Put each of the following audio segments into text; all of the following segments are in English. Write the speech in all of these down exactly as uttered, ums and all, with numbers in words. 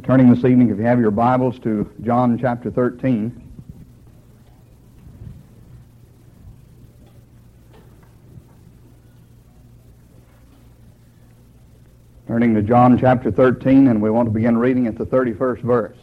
Turning this evening, if you have your Bibles, to John chapter thirteen. Turning to John chapter thirteen, and we want to begin reading at the thirty-first verse.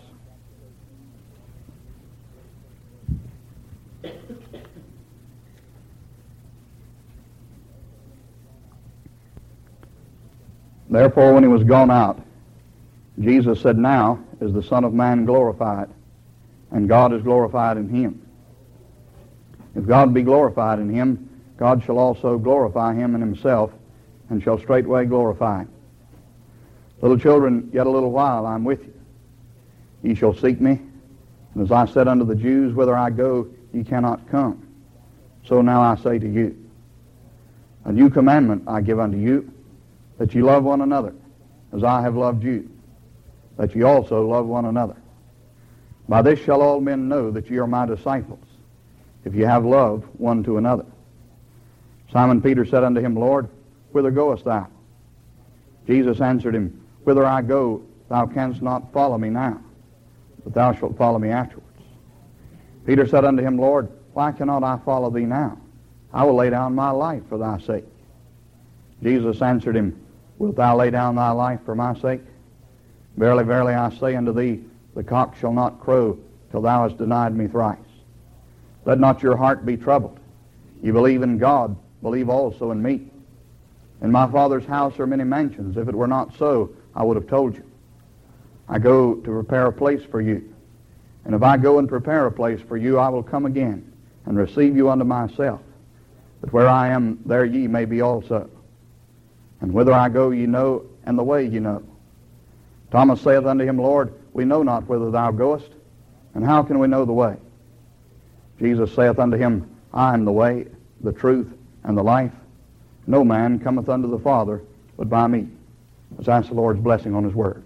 Therefore, when he was gone out, Jesus said, "Now is the Son of Man glorified, and God is glorified in him. If God be glorified in him, God shall also glorify him in himself, and shall straightway glorify him. Little children, yet a little while I am with you. Ye shall seek me, and as I said unto the Jews, whither I go, ye cannot come. So now I say to you, a new commandment I give unto you, that ye love one another, as I have loved you, that ye also love one another. By this shall all men know that ye are my disciples, if ye have love one to another." Simon Peter said unto him, "Lord, whither goest thou?" Jesus answered him, "Whither I go, thou canst not follow me now, but thou shalt follow me afterwards." Peter said unto him, "Lord, why cannot I follow thee now? I will lay down my life for thy sake." Jesus answered him, "Wilt thou lay down thy life for my sake? Verily, verily, I say unto thee, the cock shall not crow till thou hast denied me thrice. Let not your heart be troubled. Ye believe in God, believe also in me. In my Father's house are many mansions. If it were not so, I would have told you. I go to prepare a place for you. And if I go and prepare a place for you, I will come again and receive you unto myself, that where I am, there ye may be also. And whither I go ye know, and the way ye know." Thomas saith unto him, "Lord, we know not whither thou goest, and how can we know the way?" Jesus saith unto him, "I am the way, the truth, and the life. No man cometh unto the Father but by me." Let's ask the Lord's blessing on his word.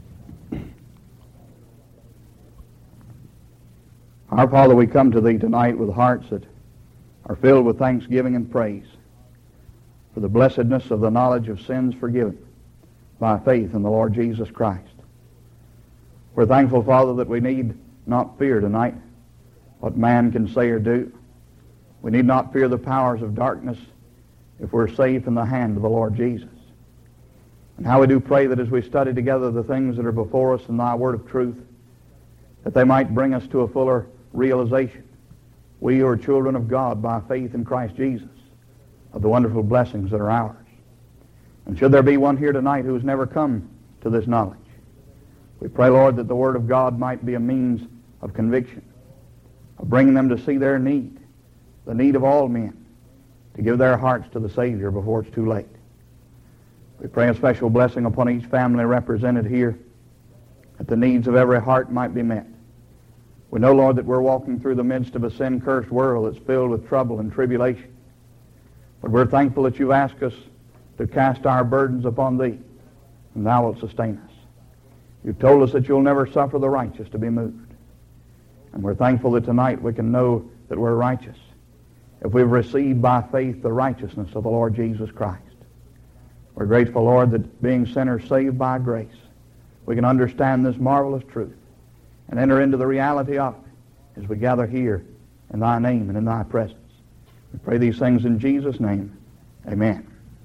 Our Father, we come to thee tonight with hearts that are filled with thanksgiving and praise for the blessedness of the knowledge of sins forgiven by faith in the Lord Jesus Christ. We're thankful, Father, that we need not fear tonight what man can say or do. We need not fear the powers of darkness if we're safe in the hand of the Lord Jesus. And how we do pray that as we study together the things that are before us in thy word of truth, that they might bring us to a fuller realization, we who are children of God by faith in Christ Jesus, of the wonderful blessings that are ours. And should there be one here tonight who has never come to this knowledge, we pray, Lord, that the Word of God might be a means of conviction, of bringing them to see their need, the need of all men, to give their hearts to the Savior before it's too late. We pray a special blessing upon each family represented here, that the needs of every heart might be met. We know, Lord, that we're walking through the midst of a sin-cursed world that's filled with trouble and tribulation. But we're thankful that you've asked us to cast our burdens upon thee, and thou wilt sustain us. You've told us that you'll never suffer the righteous to be moved. And we're thankful that tonight we can know that we're righteous if we've received by faith the righteousness of the Lord Jesus Christ. We're grateful, Lord, that being sinners saved by grace, we can understand this marvelous truth and enter into the reality of it as we gather here in thy name and in thy presence. We pray these things in Jesus' name. Amen.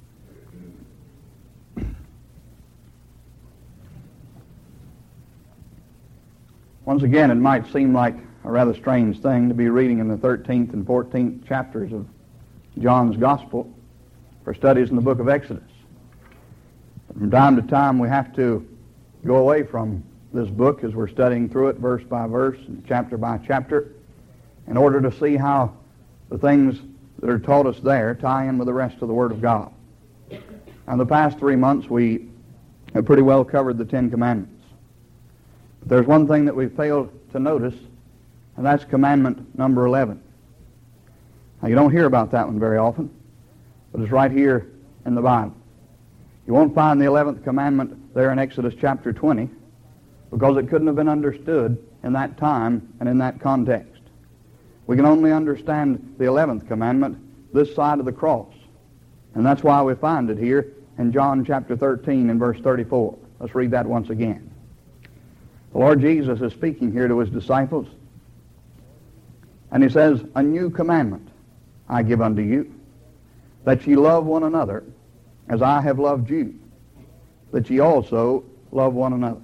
Once again, it might seem like a rather strange thing to be reading in the thirteenth and fourteenth chapters of John's Gospel for studies in the book of Exodus. But from time to time, we have to go away from this book as we're studying through it verse by verse and chapter by chapter in order to see how the things that are taught us there tie in with the rest of the Word of God. Now, the past three months we have pretty well covered the Ten Commandments. But there's one thing that we failed to notice, and that's commandment number eleven. Now, you don't hear about that one very often, but it's right here in the Bible. You won't find the eleventh commandment there in Exodus chapter twenty, because it couldn't have been understood in that time and in that context. We can only understand the eleventh commandment this side of the cross. And that's why we find it here in John chapter thirteen and verse thirty-four. Let's read that once again. The Lord Jesus is speaking here to his disciples, and he says, "A new commandment I give unto you, that ye love one another as I have loved you, that ye also love one another."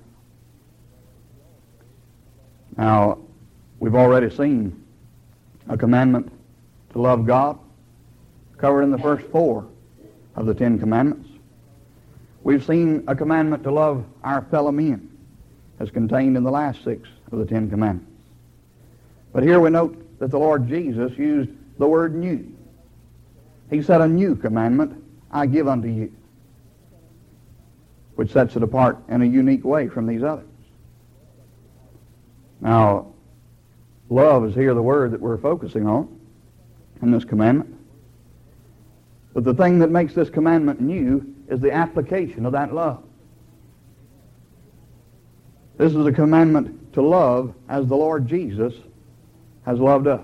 Now, we've already seen a commandment to love God, covered in the first four of the Ten Commandments. We've seen a commandment to love our fellow men, as contained in the last six of the Ten Commandments. But here we note that the Lord Jesus used the word new. He said, "A new commandment I give unto you," which sets it apart in a unique way from these others. Now, love is here the word that we're focusing on in this commandment. But the thing that makes this commandment new is the application of that love. This is a commandment to love as the Lord Jesus has loved us.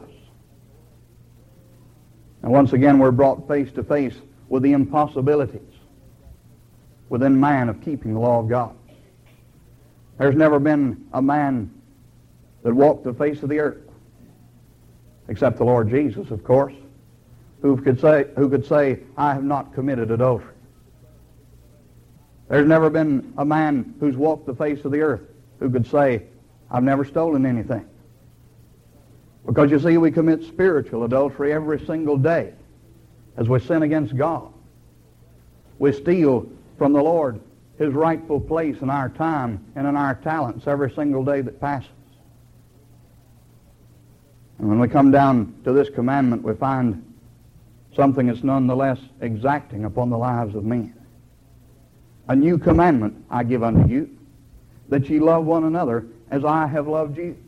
And once again, we're brought face to face with the impossibilities within man of keeping the law of God. There's never been a man that walked the face of the earth, except the Lord Jesus, of course, who could say, who could say, "I have not committed adultery." There's never been a man who's walked the face of the earth who could say, "I've never stolen anything." Because you see, we commit spiritual adultery every single day as we sin against God. We steal from the Lord his rightful place in our time and in our talents every single day that passes. And when we come down to this commandment, we find something that's nonetheless exacting upon the lives of men. "A new commandment I give unto you, that ye love one another as I have loved you."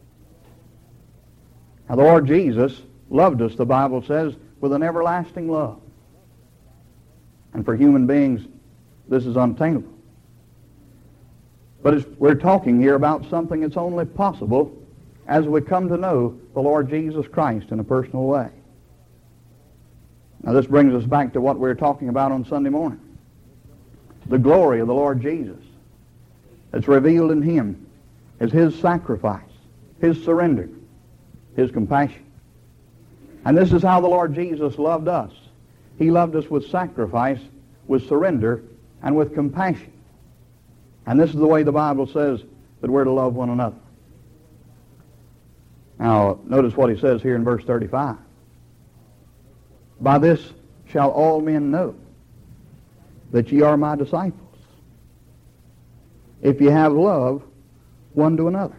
Now, the Lord Jesus loved us, the Bible says, with an everlasting love. And for human beings, this is unattainable. But it's, we're talking here about something that's only possible as we come to know the Lord Jesus Christ in a personal way. Now, this brings us back to what we were talking about on Sunday morning. The glory of the Lord Jesus that's revealed in him is his sacrifice, his surrender, his compassion. And this is how the Lord Jesus loved us. He loved us with sacrifice, with surrender, and with compassion. And this is the way the Bible says that we're to love one another. Now, notice what he says here in verse thirty-five. "By this shall all men know that ye are my disciples, if ye have love one to another."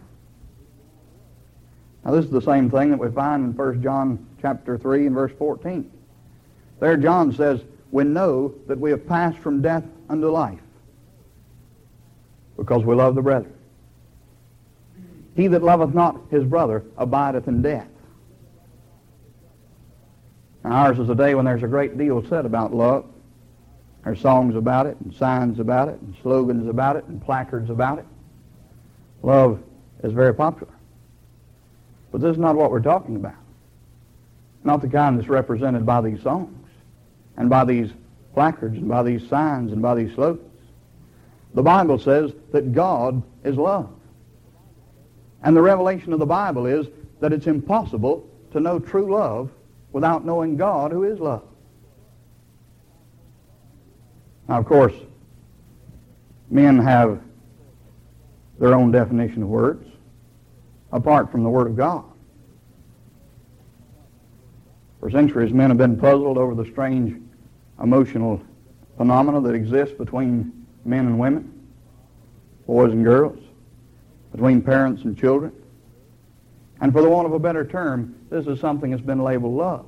Now, this is the same thing that we find in First John chapter three and verse fourteen. There John says, "We know that we have passed from death unto life, because we love the brethren. He that loveth not his brother abideth in death." Now, ours is a day when there's a great deal said about love. There's songs about it, and signs about it, and slogans about it, and placards about it. Love is very popular. But this is not what we're talking about. Not the kind that's represented by these songs, and by these placards, and by these signs, and by these slogans. The Bible says that God is love. And the revelation of the Bible is that it's impossible to know true love without knowing God, who is love. Now, of course, men have their own definition of words apart from the Word of God. For centuries, men have been puzzled over the strange emotional phenomena that exist between men and women, boys and girls, between parents and children. And for the want of a better term, this is something that's been labeled love.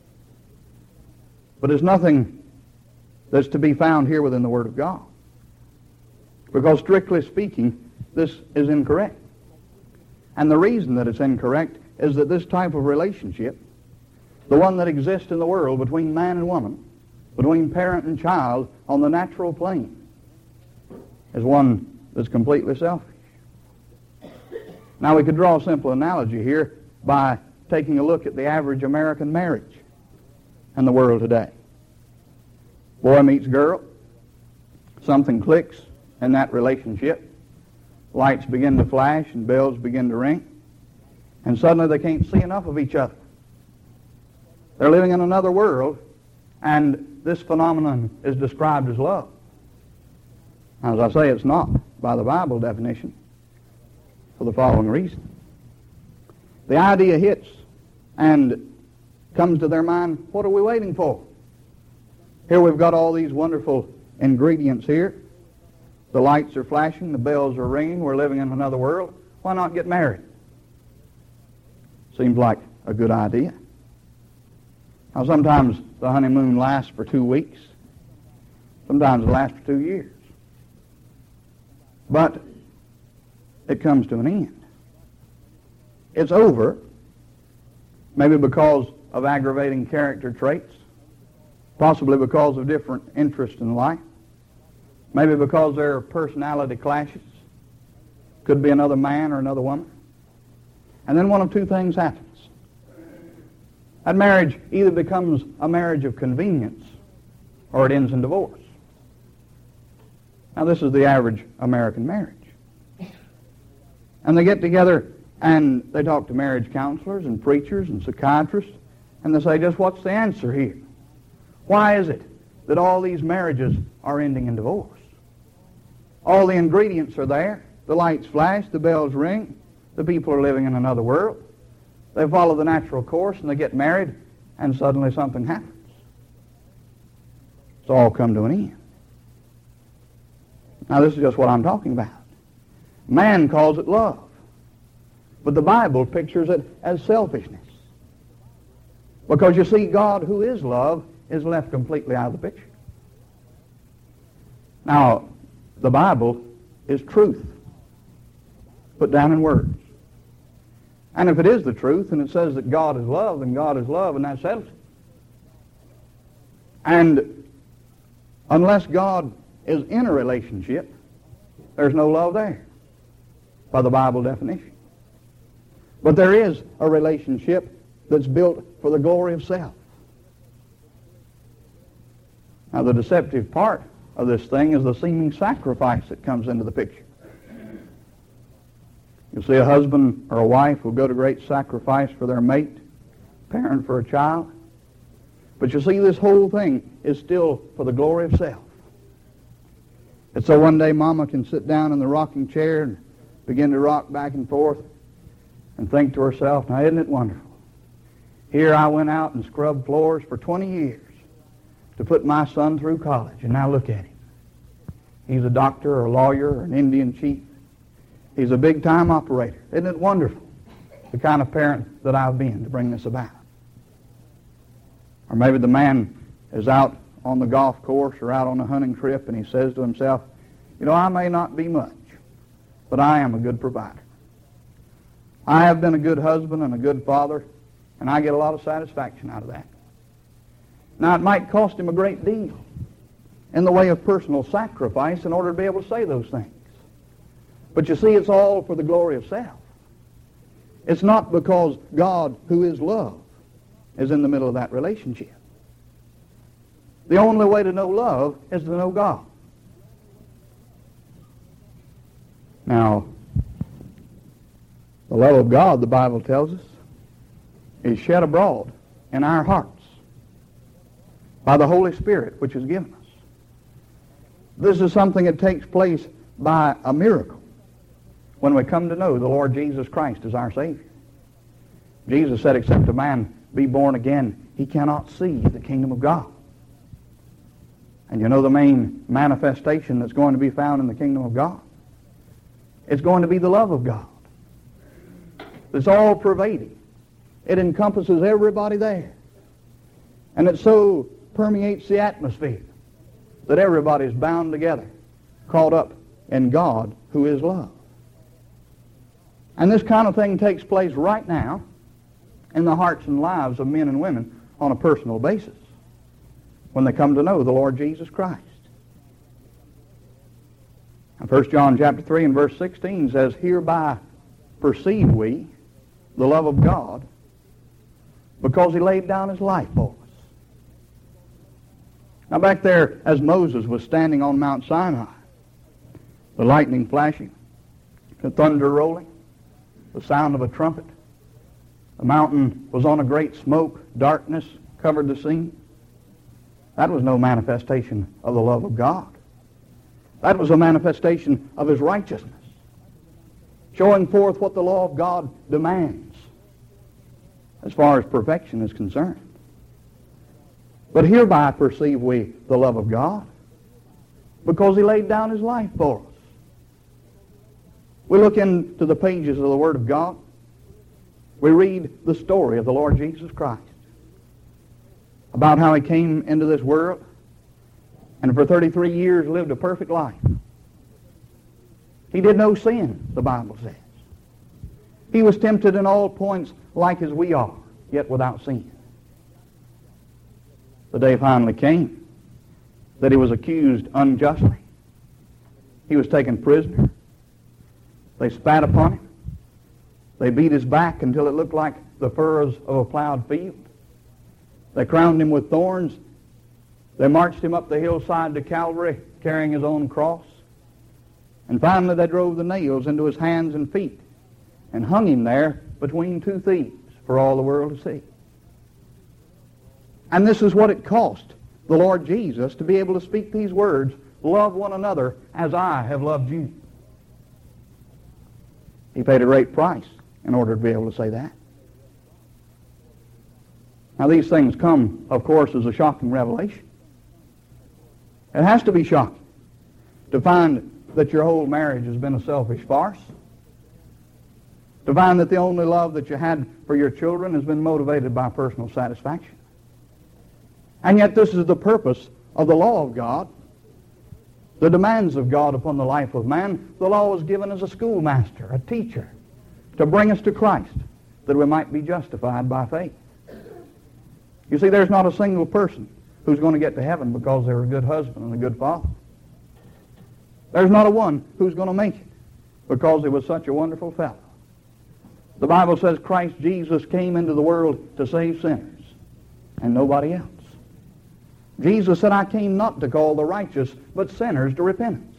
But it's nothing that's to be found here within the Word of God. Because strictly speaking, this is incorrect. And the reason that it's incorrect is that this type of relationship, the one that exists in the world between man and woman, between parent and child on the natural plane, is one that's completely selfish. Now, we could draw a simple analogy here by taking a look at the average American marriage in the world today. Boy meets girl, something clicks in that relationship. lights begin to flash and bells begin to ring, and suddenly they can't see enough of each other. They're living in another world, and this phenomenon is described as love. As I say, it's not by the Bible definition for the following reason. The idea hits and comes to their mind, what are we waiting for? Here we've got all these wonderful ingredients here. The lights are flashing, the bells are ringing, we're living in another world. Why not get married? Seems like a good idea. Now sometimes the honeymoon lasts for two weeks. Sometimes it lasts for two years. But it comes to an end. It's over, maybe because of aggravating character traits, possibly because of different interests in life, maybe because there are personality clashes, could be another man or another woman. And then one of two things happens. That marriage either becomes a marriage of convenience or it ends in divorce. Now this is the average American marriage. And they get together and they talk to marriage counselors and preachers and psychiatrists, and they say, just what's the answer here? Why is it that all these marriages are ending in divorce? All the ingredients are there. The lights flash, the bells ring, the people are living in another world. They follow the natural course and they get married, and suddenly something happens. It's all come to an end. Now this is just what I'm talking about. Man calls it love, but the Bible pictures it as selfishness. Because you see, God, who is love, is left completely out of the picture. Now, the Bible is truth, put down in words. And if it is the truth, and it says that God is love, then God is love, and that settles it. And unless God is in a relationship, there's no love there, by the Bible definition. But there is a relationship that's built for the glory of self. Now, the deceptive part of this thing is the seeming sacrifice that comes into the picture. You'll see a husband or a wife who'll go to great sacrifice for their mate, parent for a child. But you see, this whole thing is still for the glory of self. And so one day Mama can sit down in the rocking chair and begin to rock back and forth and think to herself, now isn't it wonderful? Here I went out and scrubbed floors for twenty years to put my son through college, and now look at him. He's a doctor or a lawyer or an Indian chief. He's a big-time operator. Isn't it wonderful, the kind of parent that I've been to bring this about? Or maybe the man is out on the golf course or out on a hunting trip, and he says to himself, you know, I may not be much, but I am a good provider. I have been a good husband and a good father, and I get a lot of satisfaction out of that. Now, it might cost him a great deal in the way of personal sacrifice in order to be able to say those things. But you see, it's all for the glory of self. It's not because God, who is love, is in the middle of that relationship. The only way to know love is to know God. Now, the love of God, the Bible tells us, is shed abroad in our hearts by the Holy Spirit which is given us. This is something that takes place by a miracle when we come to know the Lord Jesus Christ as our Savior. Jesus said, except a man be born again, he cannot see the kingdom of God. And you know the main manifestation that's going to be found in the kingdom of God? It's going to be the love of God. It's all pervading. It encompasses everybody there. And it so permeates the atmosphere that everybody's bound together, caught up in God, who is love. And this kind of thing takes place right now in the hearts and lives of men and women on a personal basis when they come to know the Lord Jesus Christ. And First John chapter three and verse sixteen says, hereby perceive we the love of God, because he laid down his life for us. Now back there, as Moses was standing on Mount Sinai, the lightning flashing, the thunder rolling, the sound of a trumpet. The mountain was on a great smoke, darkness covered the scene. That was no manifestation of the love of God. That was a manifestation of His righteousness, showing forth what the law of God demands as far as perfection is concerned. But hereby perceive we the love of God, because He laid down His life for us. We look into the pages of the Word of God. We read the story of the Lord Jesus Christ, about how He came into this world and for thirty-three years lived a perfect life. He did no sin, the Bible says. He was tempted in all points like as we are, yet without sin. The day finally came that He was accused unjustly. He was taken prisoner. They spat upon Him. They beat His back until it looked like the furrows of a plowed field. They crowned Him with thorns. They marched Him up the hillside to Calvary, carrying His own cross. And finally they drove the nails into His hands and feet and hung Him there between two thieves for all the world to see. And this is what it cost the Lord Jesus to be able to speak these words, "Love one another as I have loved you." He paid a great price in order to be able to say that. Now these things come, of course, as a shocking revelation. It has to be shocking to find that your whole marriage has been a selfish farce, to find that the only love that you had for your children has been motivated by personal satisfaction. And yet this is the purpose of the law of God, the demands of God upon the life of man. The law was given as a schoolmaster, a teacher, to bring us to Christ, that we might be justified by faith. You see, there's not a single person who's going to get to heaven because they were a good husband and a good father. There's not a one who's going to make it because he was such a wonderful fellow. The Bible says Christ Jesus came into the world to save sinners and nobody else. Jesus said, "I came not to call the righteous, but sinners to repentance."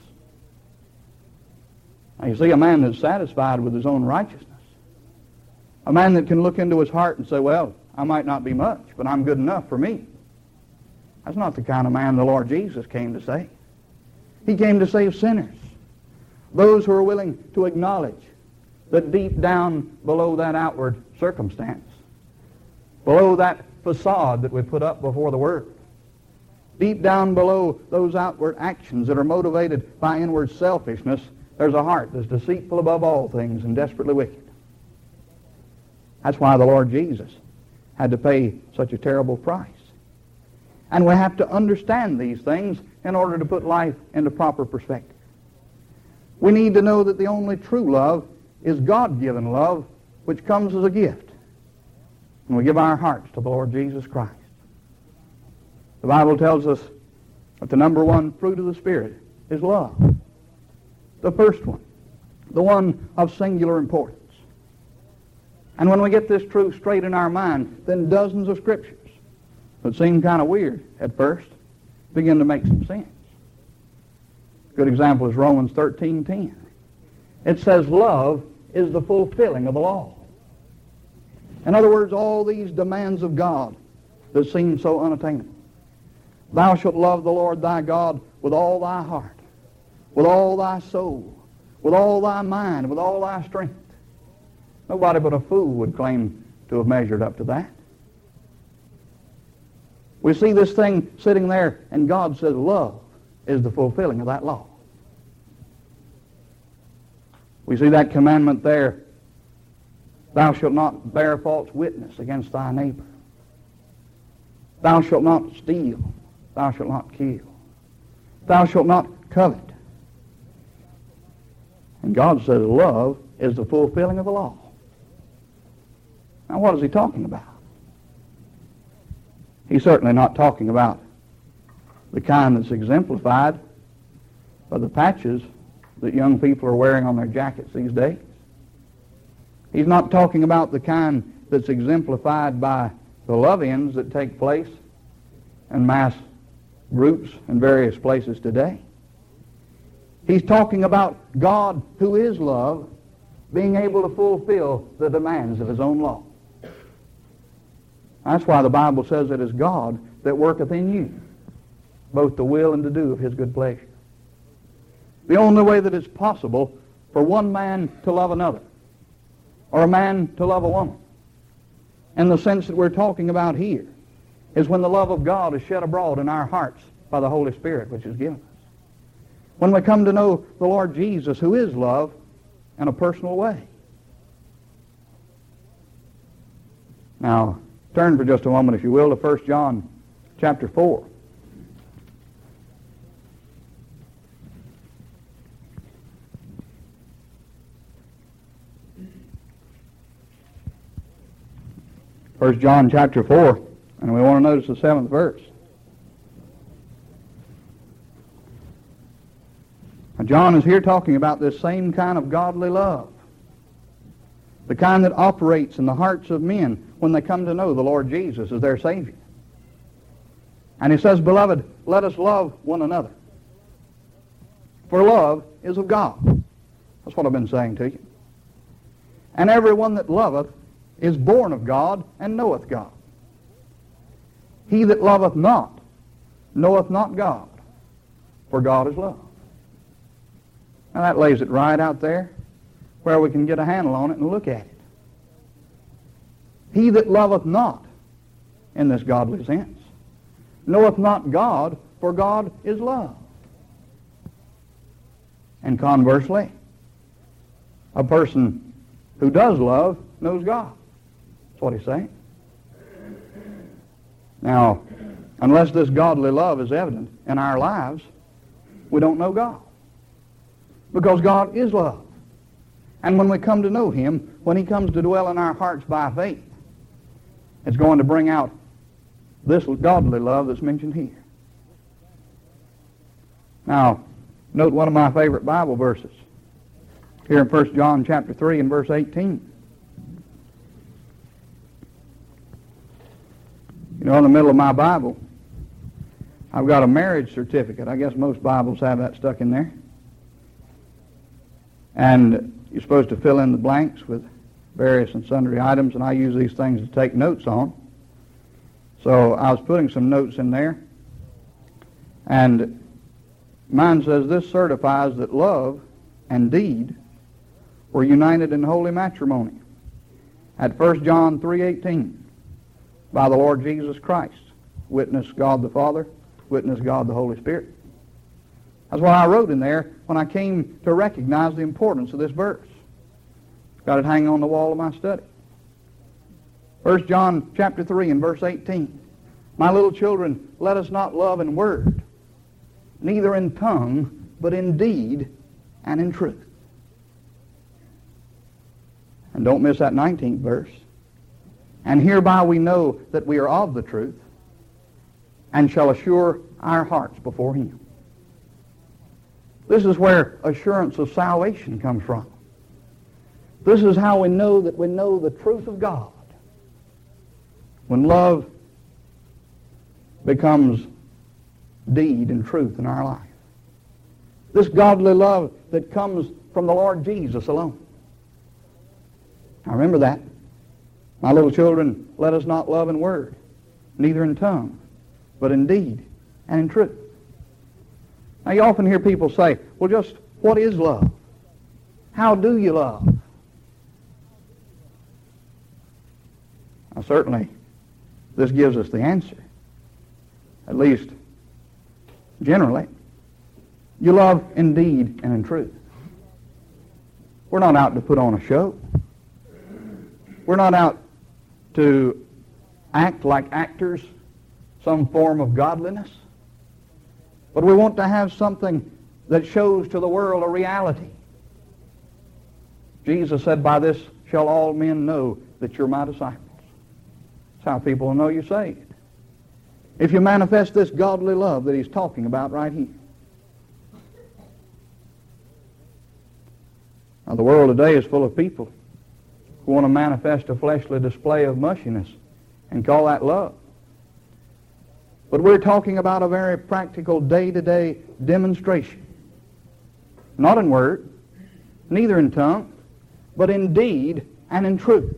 Now you see, a man that's satisfied with his own righteousness, a man that can look into his heart and say, "Well, I might not be much, but I'm good enough for me," that's not the kind of man the Lord Jesus came to save. He came to save sinners, those who are willing to acknowledge that deep down below that outward circumstance, below that facade that we put up before the Word, deep down below those outward actions that are motivated by inward selfishness, there's a heart that's deceitful above all things and desperately wicked. That's why the Lord Jesus had to pay such a terrible price. And we have to understand these things in order to put life into proper perspective. We need to know that the only true love is God-given love, which comes as a gift when we give our hearts to the Lord Jesus Christ. The Bible tells us that the number one fruit of the Spirit is love. The first one, the one of singular importance. And when we get this truth straight in our mind, then dozens of scriptures that seem kind of weird at first begin to make some sense. A good example is Romans thirteen ten. It says love is the fulfilling of the law. In other words, all these demands of God that seem so unattainable. Thou shalt love the Lord thy God with all thy heart, with all thy soul, with all thy mind, with all thy strength. Nobody but a fool would claim to have measured up to that. We see this thing sitting there, and God says love is the fulfilling of that law. We see that commandment there. Thou shalt not bear false witness against thy neighbor. Thou shalt not steal. Thou shalt not kill. Thou shalt not covet. And God says love is the fulfilling of the law. Now what is he talking about? He's certainly not talking about the kind that's exemplified by the patches that young people are wearing on their jackets these days. He's not talking about the kind that's exemplified by the love-ins that take place in mass groups in various places today. He's talking about God, who is love, being able to fulfill the demands of his own law. That's why the Bible says it is God that worketh in you, both to will and to do of his good pleasure. The only way that it's possible for one man to love another, or a man to love a woman, in the sense that we're talking about here, is when the love of God is shed abroad in our hearts by the Holy Spirit which is given us. When we come to know the Lord Jesus, who is love, in a personal way. Now, turn for just a moment, if you will, to First John chapter four. First John chapter four, and we want to notice the seventh verse. Now, John is here talking about this same kind of godly love, the kind that operates in the hearts of men when they come to know the Lord Jesus as their Savior. And he says, "Beloved, let us love one another, for love is of God." That's what I've been saying to you. "And everyone that loveth is born of God, and knoweth God. He that loveth not knoweth not God, for God is love." Now that lays it right out there where we can get a handle on it and look at it. He that loveth not, in this godly sense, knoweth not God, for God is love. And conversely, a person who does love knows God. That's what he's saying. Now, unless this godly love is evident in our lives, we don't know God. Because God is love. And when we come to know him, when he comes to dwell in our hearts by faith, it's going to bring out this godly love that's mentioned here. Now, note one of my favorite Bible verses, here in First John chapter three and verse eighteen. You know, in the middle of my Bible, I've got a marriage certificate. I guess most Bibles have that stuck in there. And you're supposed to fill in the blanks with various and sundry items, and I use these things to take notes on. So I was putting some notes in there, and mine says, "This certifies that love and deed were united in holy matrimony at First John three eighteen by the Lord Jesus Christ. Witness God the Father, witness God the Holy Spirit." That's what I wrote in there when I came to recognize the importance of this verse. Got it hanging on the wall of my study. First John chapter three and verse eighteen. "My little children, let us not love in word, neither in tongue, but in deed and in truth." And don't miss that nineteenth verse. "And hereby we know that we are of the truth, and shall assure our hearts before him." This is where assurance of salvation comes from. This is how we know that we know the truth of God. When love becomes deed and truth in our life. This godly love that comes from the Lord Jesus alone. Now remember that. "My little children, let us not love in word, neither in tongue, but in deed and in truth." Now you often hear people say, "Well, just what is love? How do you love?" Now certainly, this gives us the answer. At least, generally. You love in deed and in truth. We're not out to put on a show. We're not out to act like actors, some form of godliness. But we want to have something that shows to the world a reality. Jesus said, "By this shall all men know that you're my disciples." That's how people will know you're saved. If you manifest this godly love that he's talking about right here. Now, the world today is full of people who want to manifest a fleshly display of mushiness and call that love. But we're talking about a very practical day-to-day demonstration not in word, neither in tongue, but in deed and in truth.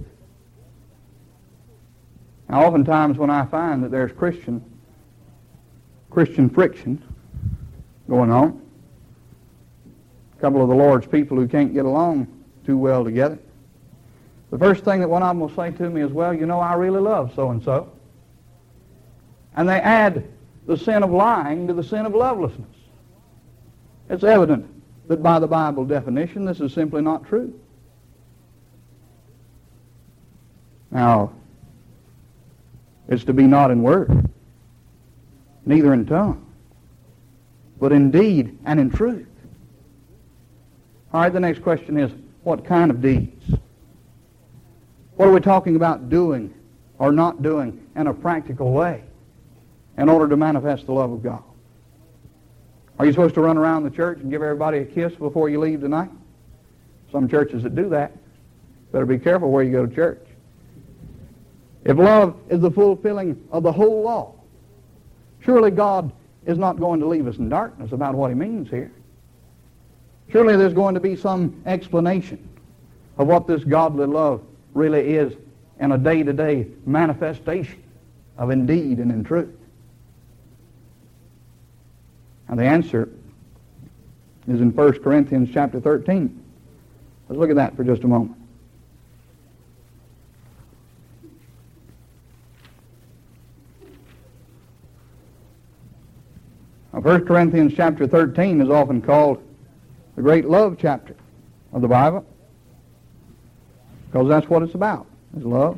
Now, oftentimes when I find that there's Christian, Christian friction going on, a couple of the Lord's people who can't get along too well together, the first thing that one of them will say to me is, well, you know, I really love so-and-so. And they add the sin of lying to the sin of lovelessness. It's evident that by the Bible definition, this is simply not true. Now, it's to be not in word, neither in tongue, but in deed and in truth. All right, the next question is, what kind of deeds? What are we talking about doing or not doing in a practical way in order to manifest the love of God? Are you supposed to run around the church and give everybody a kiss before you leave tonight? Some churches that do that. Better be careful where you go to church. If love is the fulfilling of the whole law, surely God is not going to leave us in darkness about what he means here. Surely there's going to be some explanation of what this godly love really is in a day-to-day manifestation of in deed and in truth. And the answer is in First Corinthians chapter thirteen. Let's look at that for just a moment. Now, First Corinthians chapter thirteen is often called the great love chapter of the Bible, because that's what it's about, is love.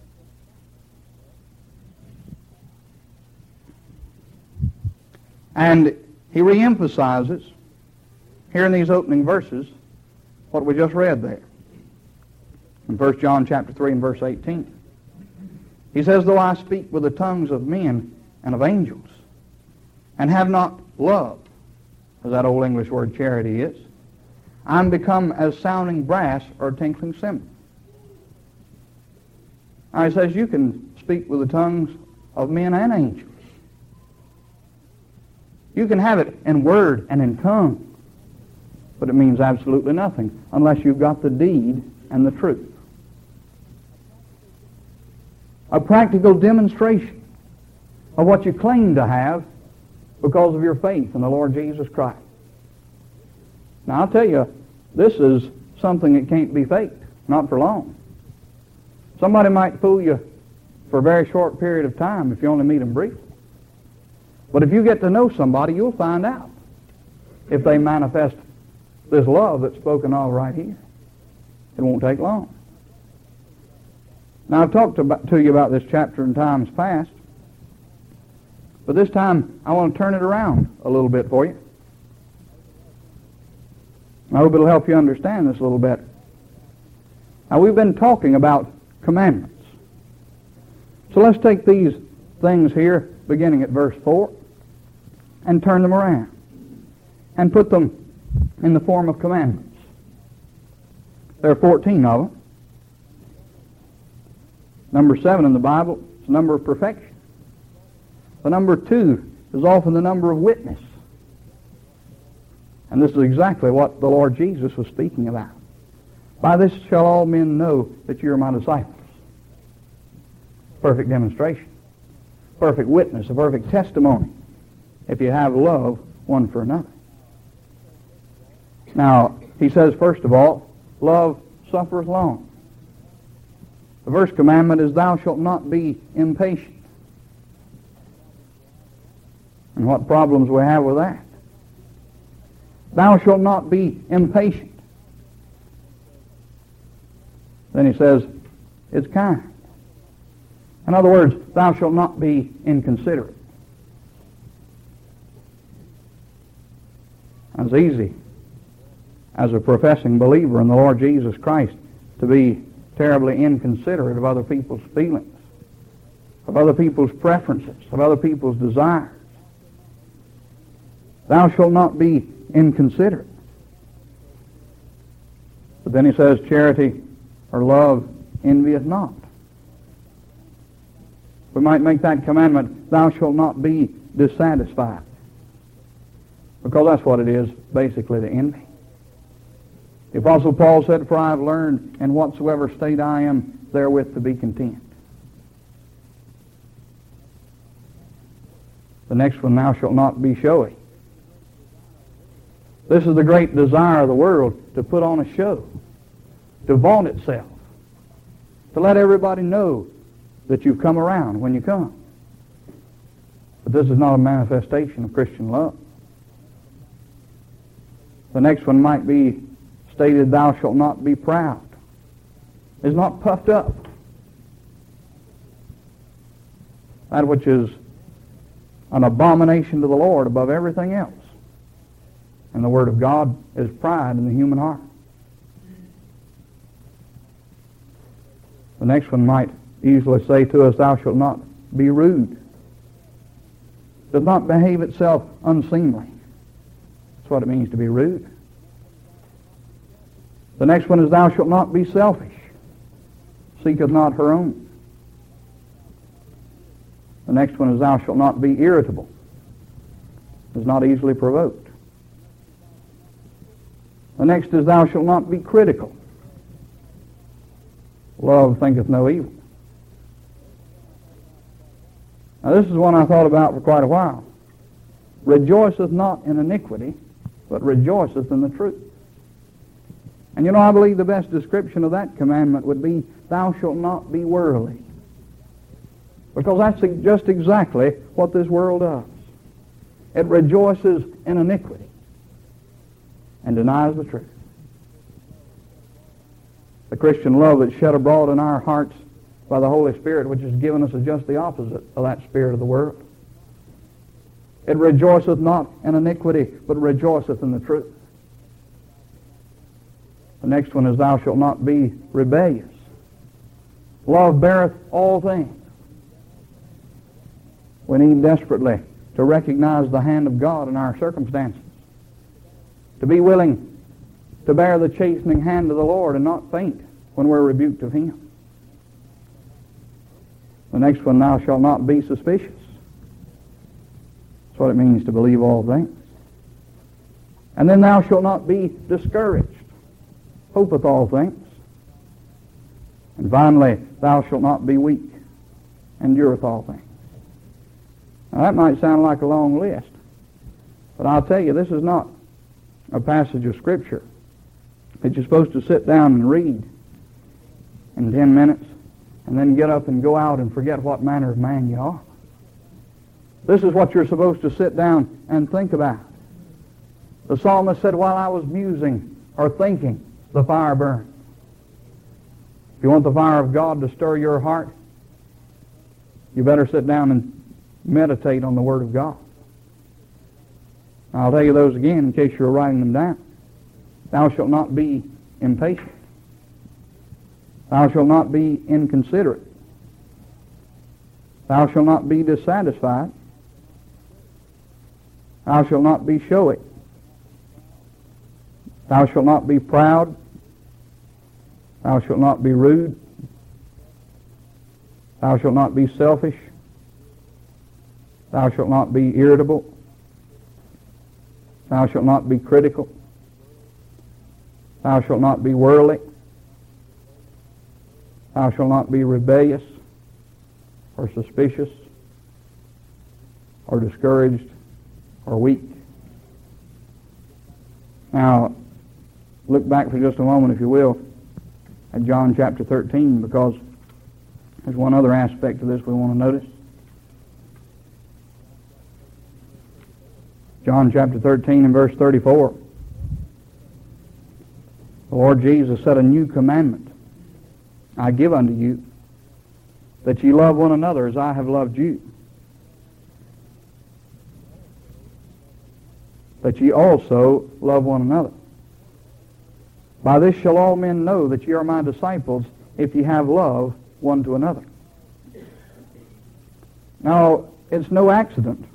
And he reemphasizes here in these opening verses what we just read there in First John chapter three and verse eighteen. He says, though I speak with the tongues of men and of angels, and have not love, as that old English word charity is, I'm become as sounding brass or tinkling cymbal. Now he says you can speak with the tongues of men and angels. You can have it in word and in tongue, but it means absolutely nothing unless you've got the deed and the truth. A practical demonstration of what you claim to have because of your faith in the Lord Jesus Christ. Now I'll tell you, this is something that can't be faked, not for long. Somebody might fool you for a very short period of time if you only meet them briefly. But if you get to know somebody, you'll find out if they manifest this love that's spoken of right here. It won't take long. Now, I've talked about, to you about this chapter in times past, but this time I want to turn it around a little bit for you. I hope it'll help you understand this a little better. Now, we've been talking about commandments. So let's take these things here, beginning at verse four, and turn them around and put them in the form of commandments. There are fourteen of them. Number seven in the Bible is the number of perfection. The number two is often the number of witness. And this is exactly what the Lord Jesus was speaking about. By this shall all men know that you are my disciples. Perfect demonstration. Perfect witness, a perfect testimony, if you have love one for another. Now, he says, first of all, love suffereth long. The first commandment is, thou shalt not be impatient. And what problems we have with that? Thou shalt not be impatient. Then he says, it's kind. In other words, thou shalt not be inconsiderate. It's easy as a professing believer in the Lord Jesus Christ to be terribly inconsiderate of other people's feelings, of other people's preferences, of other people's desires. Thou shalt not be inconsiderate. But then he says, charity or love envieth not. We might make that commandment, thou shalt not be dissatisfied. Because that's what it is, basically, to envy. The Apostle Paul said, "For I have learned in whatsoever state I am therewith to be content." The next one, "Thou shalt not be showy." This is the great desire of the world, to put on a show, to vaunt itself, to let everybody know that you've come around when you come. But this is not a manifestation of Christian love. The next one might be stated, "Thou shalt not be proud." Is not puffed up. That which is an abomination to the Lord above everything else. And the Word of God is pride in the human heart. The next one might easily say to us, "Thou shalt not be rude." Does not behave itself unseemly. That's what it means to be rude. The next one is, "Thou shalt not be selfish. Seeketh not her own." The next one is, "Thou shalt not be irritable." Is not easily provoked. The next is, "Thou shalt not be critical." Love thinketh no evil. Now this is one I thought about for quite a while. "Rejoiceth not in iniquity, but rejoiceth in the truth." And you know, I believe the best description of that commandment would be, "Thou shalt not be worldly." Because that's just exactly what this world does. It rejoices in iniquity and denies the truth. The Christian love that's shed abroad in our hearts by the Holy Spirit, which has given us, is just the opposite of that spirit of the world. It rejoiceth not in iniquity, but rejoiceth in the truth. The next one is, "Thou shalt not be rebellious." Love beareth all things. We need desperately to recognize the hand of God in our circumstances, to be willing to bear the chastening hand of the Lord and not faint when we're rebuked of Him. The next one, "Thou shalt not be suspicious." That's what it means to believe all things. And then, "Thou shalt not be discouraged." Hopeth all things. And finally, "Thou shalt not be weak. Endureth all things." Now that might sound like a long list, but I'll tell you, this is not a passage of Scripture that you're supposed to sit down and read in ten minutes and then get up and go out and forget what manner of man you are. This is what you're supposed to sit down and think about. The psalmist said, "While I was musing or thinking, the fire burned." If you want the fire of God to stir your heart, you better sit down and meditate on the Word of God. I'll tell you those again in case you're writing them down. "Thou shalt not be impatient. Thou shalt not be inconsiderate. Thou shalt not be dissatisfied. Thou shalt not be showy. Thou shalt not be proud. Thou shalt not be rude. Thou shalt not be selfish. Thou shalt not be irritable. Thou shalt not be critical. Thou shalt not be worldly. Thou shalt not be rebellious or suspicious or discouraged or weak." Now, look back for just a moment, if you will, at John chapter thirteen, because there's one other aspect of this we want to notice. John chapter thirteen and verse thirty-four. The Lord Jesus said, "A new commandment I give unto you, that ye love one another as I have loved you, that ye also love one another. By this shall all men know that ye are my disciples, if ye have love one to another." Now, it's no accident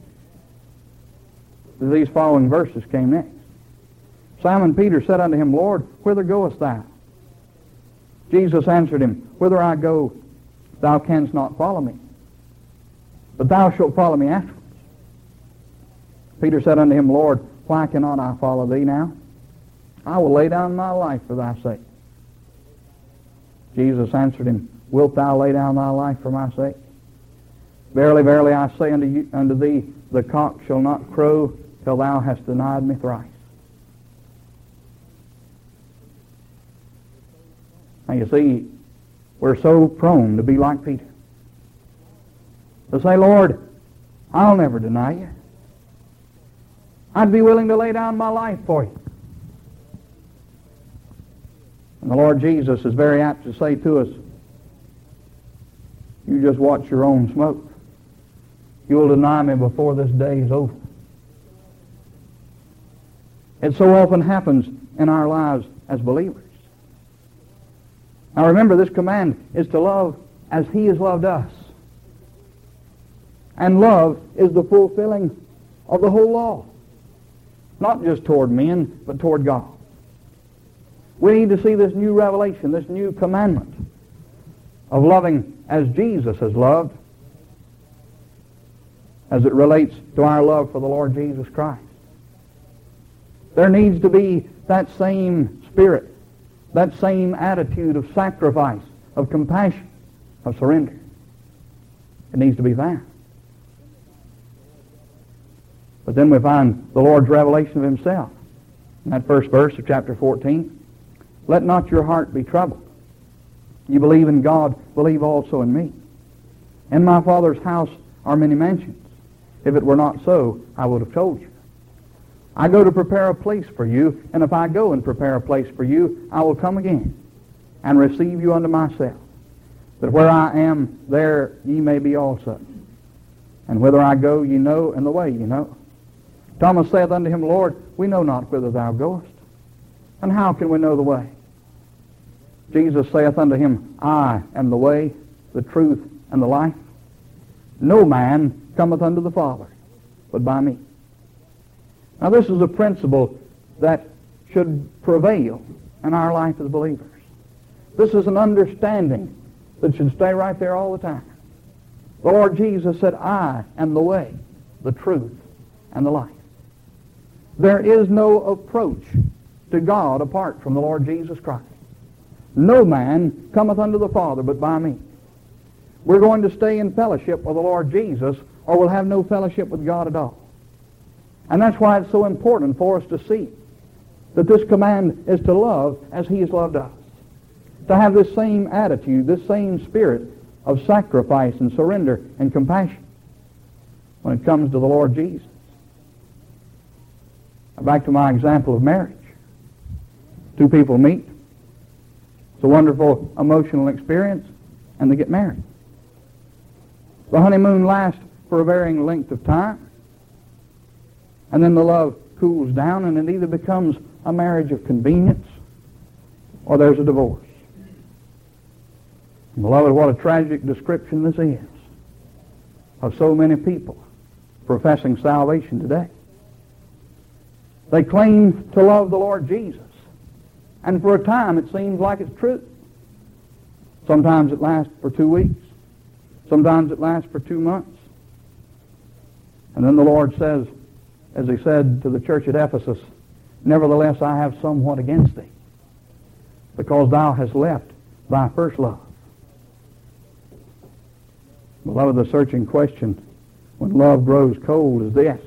that these following verses came next. Simon Peter said unto him, "Lord, whither goest thou?" Jesus answered him, "Whither I go, thou canst not follow me, but thou shalt follow me afterwards." Peter said unto him, "Lord, why cannot I follow thee now? I will lay down my life for thy sake. Jesus answered him, Wilt thou lay down thy life for my sake? Verily, verily, I say unto you, unto thee, the cock shall not crow till thou hast denied me thrice. Now you see, we're so prone to be like Peter. To say, Lord, I'll never deny you. I'd be willing to lay down my life for you. And the Lord Jesus is very apt to say to us, you just watch your own smoke. You'll deny me before this day is over. It so often happens in our lives as believers. Now remember, this command is to love as He has loved us. And love is the fulfilling of the whole law. Not just toward men, but toward God. We need to see this new revelation, this new commandment of loving as Jesus has loved, as it relates to our love for the Lord Jesus Christ. There needs to be that same spirit, that same attitude of sacrifice, of compassion, of surrender. It needs to be found. But then we find the Lord's revelation of Himself. In that first verse of chapter fourteen, let not your heart be troubled. You believe in God, believe also in me. In my Father's house are many mansions. If it were not so, I would have told you. I go to prepare a place for you, and if I go and prepare a place for you, I will come again and receive you unto myself, that where I am, there ye may be also. And whither I go, ye know, and the way ye know. Thomas saith unto him, Lord, we know not whither thou goest, and how can we know the way? Jesus saith unto him, I am the way, the truth, and the life. No man cometh unto the Father but by me. Now this is a principle that should prevail in our life as believers. This is an understanding that should stay right there all the time. The Lord Jesus said, I am the way, the truth, and the life. There is no approach to God apart from the Lord Jesus Christ. No man cometh unto the Father but by me. We're going to stay in fellowship with the Lord Jesus, or we'll have no fellowship with God at all. And that's why it's so important for us to see that this command is to love as He has loved us. To have this same attitude, this same spirit of sacrifice and surrender and compassion when it comes to the Lord Jesus. Back to my example of marriage. Two people meet. It's a wonderful emotional experience, and they get married. The honeymoon lasts for a varying length of time, and then the love cools down, and it either becomes a marriage of convenience or there's a divorce. And beloved, what a tragic description this is of so many people professing salvation today. They claim to love the Lord Jesus, and for a time it seems like it's true. Sometimes it lasts for two weeks. Sometimes it lasts for two months. And then the Lord says, as He said to the church at Ephesus, nevertheless I have somewhat against thee, because thou hast left thy first love. Beloved, the searching question when love grows cold is this: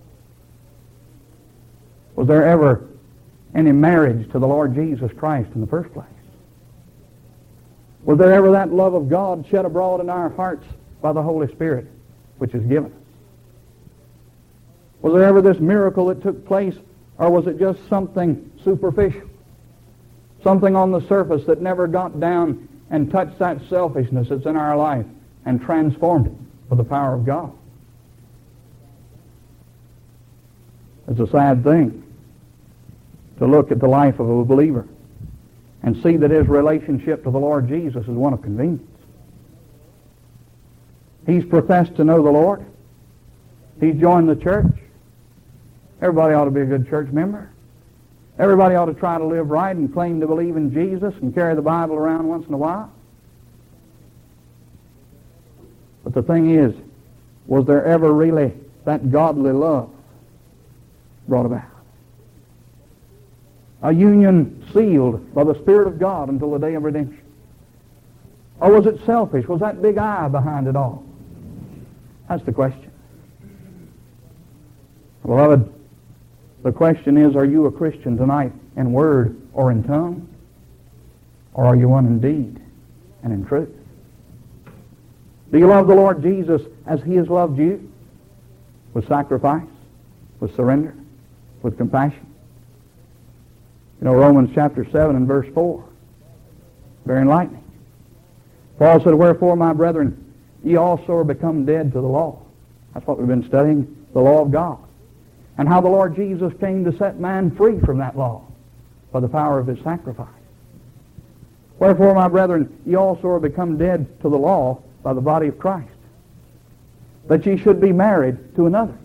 was there ever any marriage to the Lord Jesus Christ in the first place? Was there ever that love of God shed abroad in our hearts by the Holy Spirit which is given us? Was there ever this miracle that took place, or was it just something superficial? Something on the surface that never got down and touched that selfishness that's in our life and transformed it with the power of God? It's a sad thing to look at the life of a believer and see that his relationship to the Lord Jesus is one of convenience. He's professed to know the Lord. He's joined the church. Everybody ought to be a good church member. Everybody ought to try to live right and claim to believe in Jesus and carry the Bible around once in a while. But the thing is, was there ever really that godly love brought about? A union sealed by the Spirit of God until the day of redemption? Or was it selfish? Was that big I behind it all? That's the question. Beloved, the question is, are you a Christian tonight in word or in tongue? Or are you one in deed and in truth? Do you love the Lord Jesus as He has loved you? With sacrifice, with surrender, with compassion. You know, Romans chapter seven and verse four, very enlightening. Paul said, wherefore, my brethren, ye also are become dead to the law. That's what we've been studying, the law of God. And how the Lord Jesus came to set man free from that law by the power of His sacrifice. Wherefore, my brethren, ye also are become dead to the law by the body of Christ, that ye should be married to another,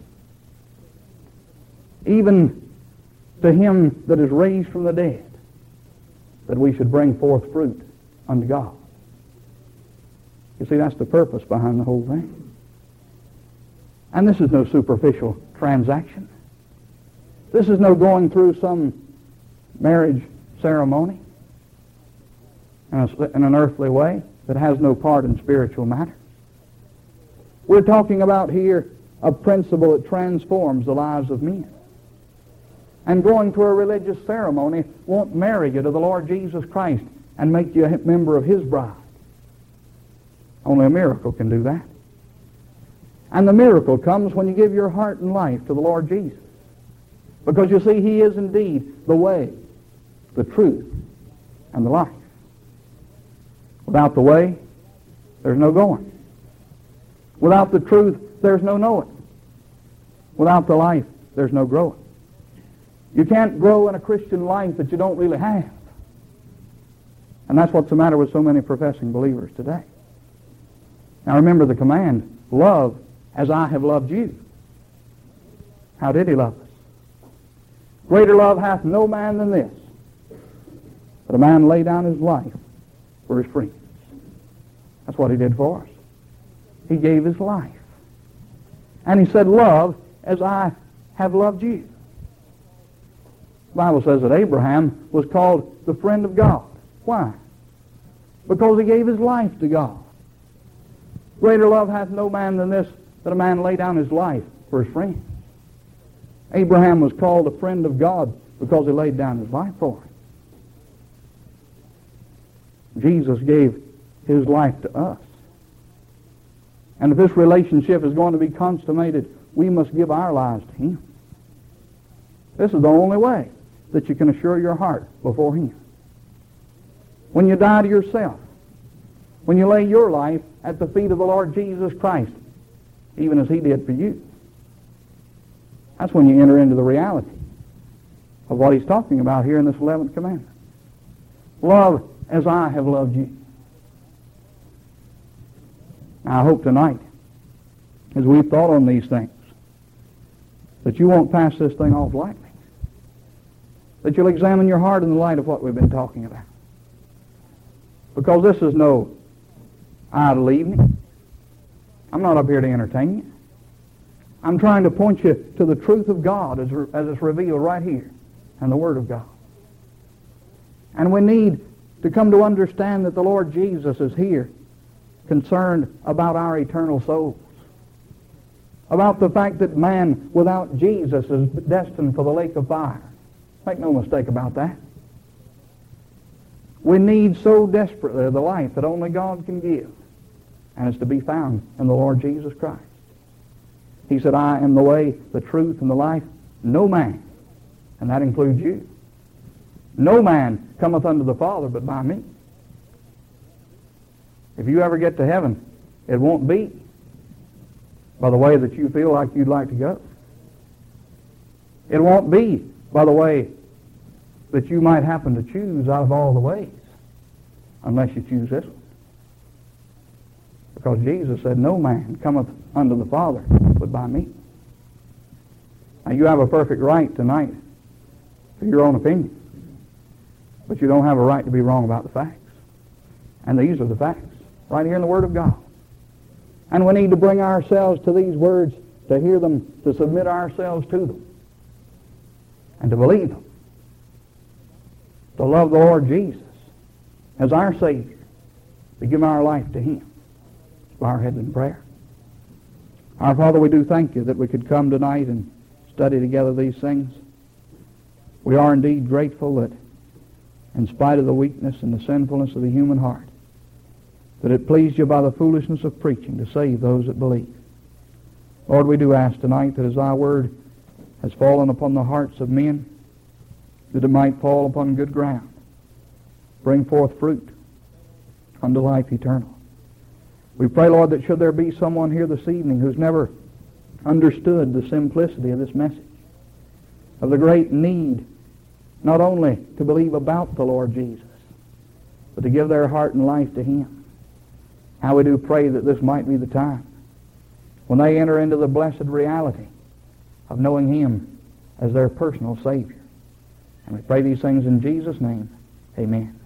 even to Him that is raised from the dead, that we should bring forth fruit unto God. You see, that's the purpose behind the whole thing. And this is no superficial transaction. This is no going through some marriage ceremony in, a, in an earthly way that has no part in spiritual matters. We're talking about here a principle that transforms the lives of men. And going to a religious ceremony won't marry you to the Lord Jesus Christ and make you a member of His bride. Only a miracle can do that. And the miracle comes when you give your heart and life to the Lord Jesus. Because you see, He is indeed the way, the truth, and the life. Without the way, there's no going. Without the truth, there's no knowing. Without the life, there's no growing. You can't grow in a Christian life that you don't really have. And that's what's the matter with so many professing believers today. Now remember the command, love as I have loved you. How did He love us? Greater love hath no man than this, that a man lay down his life for his friends. That's what He did for us. He gave His life. And He said, love as I have loved you. The Bible says that Abraham was called the friend of God. Why? Because he gave his life to God. Greater love hath no man than this, that a man lay down his life for his friends. Abraham was called a friend of God because he laid down his life for him. Jesus gave His life to us. And if this relationship is going to be consummated, we must give our lives to Him. This is the only way that you can assure your heart before Him. When you die to yourself, when you lay your life at the feet of the Lord Jesus Christ, even as He did for you, that's when you enter into the reality of what He's talking about here in this eleventh commandment. Love as I have loved you. Now, I hope tonight, as we've thought on these things, that you won't pass this thing off lightly. That you'll examine your heart in the light of what we've been talking about. Because this is no idle evening. I'm not up here to entertain you. I'm trying to point you to the truth of God as, as it's revealed right here in the Word of God. And we need to come to understand that the Lord Jesus is here concerned about our eternal souls. About the fact that man without Jesus is destined for the lake of fire. Make no mistake about that. We need so desperately the life that only God can give. And it's to be found in the Lord Jesus Christ. He said, I am the way, the truth, and the life. No man, and that includes you, no man cometh unto the Father but by me. If you ever get to heaven, it won't be by the way that you feel like you'd like to go. It won't be by the way that you might happen to choose out of all the ways, unless you choose this one. Because Jesus said, no man cometh unto the Father but by me. Now you have a perfect right tonight to your own opinion, but you don't have a right to be wrong about the facts. And these are the facts, right here in the Word of God. And we need to bring ourselves to these words, to hear them, to submit ourselves to them, and to believe them. to love the Lord Jesus as our Savior, to give our life to Him. Bow our heads in prayer. Our Father, we do thank You that we could come tonight and study together these things. We are indeed grateful that in spite of the weakness and the sinfulness of the human heart, that it pleased You by the foolishness of preaching to save those that believe. Lord, we do ask tonight that as Thy word has fallen upon the hearts of men, that it might fall upon good ground, bring forth fruit unto life eternal. We pray, Lord, that should there be someone here this evening who's never understood the simplicity of this message, of the great need not only to believe about the Lord Jesus, but to give their heart and life to Him, how we do pray that this might be the time when they enter into the blessed reality of knowing Him as their personal Savior. And we pray these things in Jesus' name. Amen.